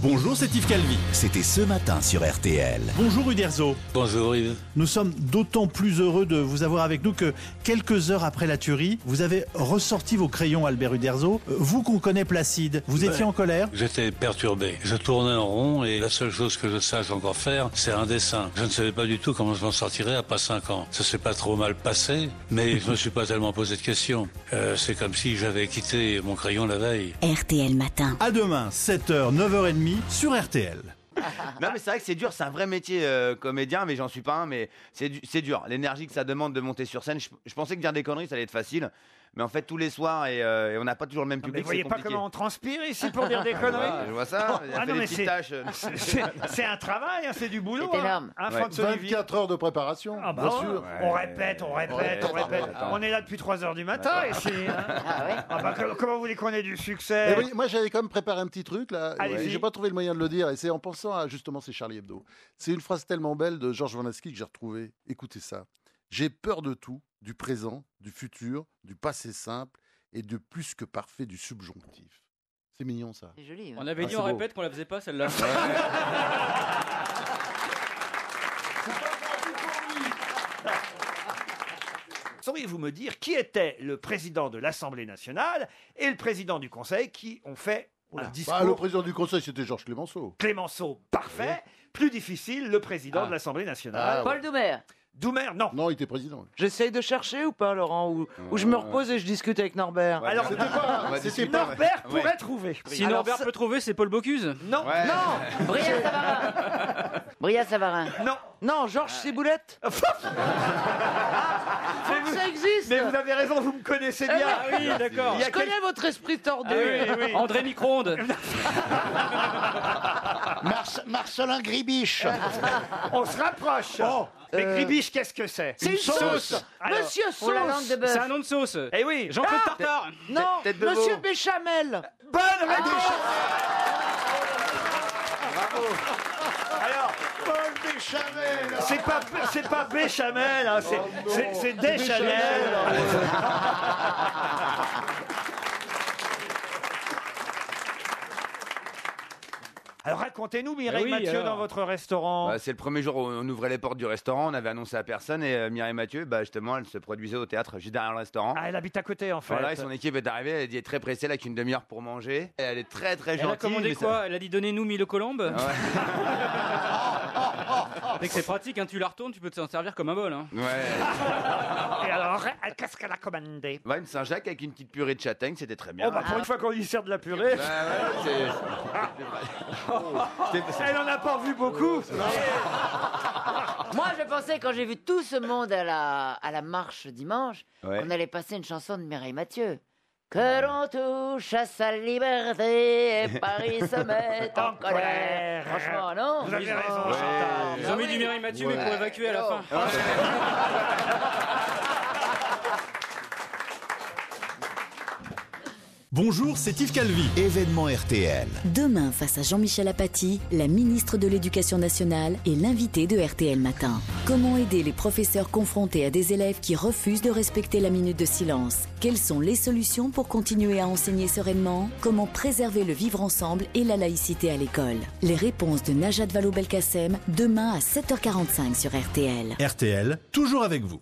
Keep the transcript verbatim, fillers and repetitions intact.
Bonjour, c'est Yves Calvi. C'était ce matin sur R T L. Bonjour Uderzo. Bonjour Yves. Nous sommes d'autant plus heureux de vous avoir avec nous que quelques heures après la tuerie, vous avez ressorti vos crayons, Albert Uderzo. Vous qu'on connaît placide, vous étiez Ouais. en colère? J'étais perturbé. Je tournais en rond et la seule chose que je sache encore faire, c'est un dessin. Je ne savais pas du tout comment je m'en sortirais après cinq ans. Ça s'est pas trop mal passé, mais je me suis pas tellement posé de questions. Euh, c'est comme si j'avais quitté mon crayon la veille. R T L Matin. À demain, sept heures, neuf heures trente sur R T L. Non mais c'est vrai que c'est dur, c'est un vrai métier euh, comédien, mais j'en suis pas un, mais c'est, du- c'est dur. L'énergie que ça demande de monter sur scène, je, je pensais que dire des conneries ça allait être facile, mais en fait tous les soirs et, euh, et on n'a pas toujours le même Mais public, vous voyez c'est pas compliqué. comment on transpire ici pour dire des conneries? Ah, je vois ça, il a Ah fait non, des mais petites c'est- tâches. euh. C'est c'est un travail, hein, c'est du boulot. C'est hein. énorme. Hein, Ouais. François Olivier. vingt-quatre heures de préparation, Ah bah bien ouais. sûr. On répète, on répète, on Ouais. répète. Attends. On est là depuis trois heures du matin ici. hein. Ah ouais. Ah bah, que- comment vous voulez qu'on ait du Et succès? oui, moi j'avais quand même préparé un petit truc là, Allez-y. et j'ai pas trouvé le moyen de le dire, et c'est en pensant à justement c'est Charlie Hebdo. C'est une phrase tellement belle de Georges Vanasky que j'ai retrouvée. Écoutez ça. J'ai peur de tout, du présent, du futur, du passé simple et de plus que parfait du subjonctif. C'est mignon ça. C'est joli. ouais. On avait Ah, dit c'est on beau. répète qu'on la faisait pas celle-là. Sauriez-vous me dire qui était le président de l'Assemblée nationale et le président du Conseil qui ont fait le discours? Bah, le président du conseil c'était Georges Clémenceau. Clémenceau, parfait. Plus difficile, le président Ah. de l'Assemblée nationale. Ah, Paul Doumer. Doumer, non. Non, il était président. J'essaye de chercher ou pas, Laurent, ou, ou je me repose et je discute avec Norbert. Ouais, Alors, c'était de- pas- on va c'était discuter, pas- ouais. Norbert Ouais. pourrait trouver. Si Alors, Norbert ça- peut trouver, c'est Paul Bocuse. Non, Ouais. Non, Bria Savarin. Bria Savarin. non. non, Georges Ciboulette. Mais vous, Ça existe. mais vous avez raison, vous me connaissez bien. Ah oui, d'accord. Il y a Je connais votre esprit tordu. Ah oui, oui. André Micro-ondes. Marcelin Gribiche. On se rapproche. Mais Euh, Gribiche, qu'est-ce que c'est? C'est une sauce. Alors, Monsieur Pour la langue Sauce. de bœuf. C'est un nom de sauce. Eh oui. Jean-Claude Ah, Tartare. Non, Tête de Monsieur veau. Béchamel. bonne réponse. Alors, Paul Béchamel. c'est pas c'est pas Béchamel, hein, c'est c'est c'est Deschanel. Alors racontez-nous, Mireille oui, Mathieu, alors. dans votre restaurant. Bah, c'est le premier jour où on ouvrait les portes du restaurant, on avait annoncé à personne et euh, Mireille Mathieu, bah, justement, elle se produisait au théâtre juste derrière le restaurant. Ah, elle habite à côté en fait. Voilà, et son équipe est arrivée, elle a dit elle est très pressée, elle a qu'une demi-heure pour manger. Et elle est très très Elle gentille. a commandé mais ça- quoi Elle a dit donnez-nous mille colombes. Ouais. C'est que c'est pratique, hein, tu la retournes, tu peux t'en servir comme un bol. Hein. Ouais. Et alors, elle- qu'est-ce qu'elle a commandé? Ouais, une Saint-Jacques avec une petite purée de châtaigne, c'était très bien. Oh bah pour une fois qu'on lui sert de la purée, Bah, ouais, c'est- c'est- elle en a pas vu beaucoup. Moi, je pensais, quand j'ai vu tout ce monde à la, à la marche dimanche, Ouais. qu'on allait passer une chanson de Mireille Mathieu. Que l'on touche à sa liberté et Paris se met en En colère. colère. Franchement, non? Vous avez raison, Ouais. Chantal. Ils ont mis du Mireille Mathieu, mais pour évacuer à la fin. Bonjour, c'est Yves Calvi. Événement R T L. Demain, face à Jean-Michel Apathy, la ministre de l'Éducation nationale est l'invité de R T L Matin. Comment aider les professeurs confrontés à des élèves qui refusent de respecter la minute de silence? Quelles sont les solutions pour continuer à enseigner sereinement? Comment préserver le vivre ensemble et la laïcité à l'école? Les réponses de Najat Vallaud-Belkacem demain à sept heures quarante-cinq sur R T L. R T L, toujours avec vous.